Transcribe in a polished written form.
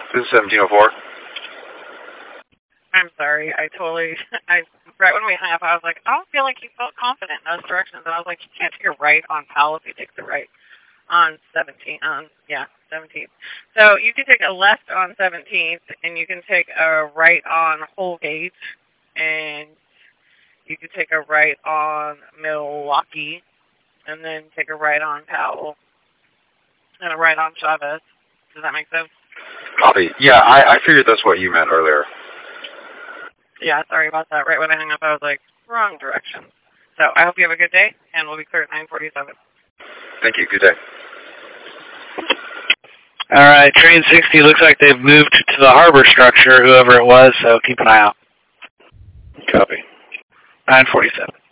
This is 1704. I'm sorry. Right when we hung up, I was like, I don't feel like you felt confident in those directions. And I was like, you can't take a right on Powell if you take the right on 17th. 17th. So you can take a left on 17th, and you can take a right on Holgate, and you can take a right on Milwaukee, and then take a right on Powell, and a right on Chavez. Does that make sense? Copy. Yeah, I figured that's what you meant earlier. Yeah, sorry about that. Right when I hung up, I was like, wrong direction. So I hope you have a good day, and we'll be clear at 9:47. Thank you. Good day. All right, train 60 looks like they've moved to the harbor structure, whoever it was, so keep an eye out. Copy. 9:47.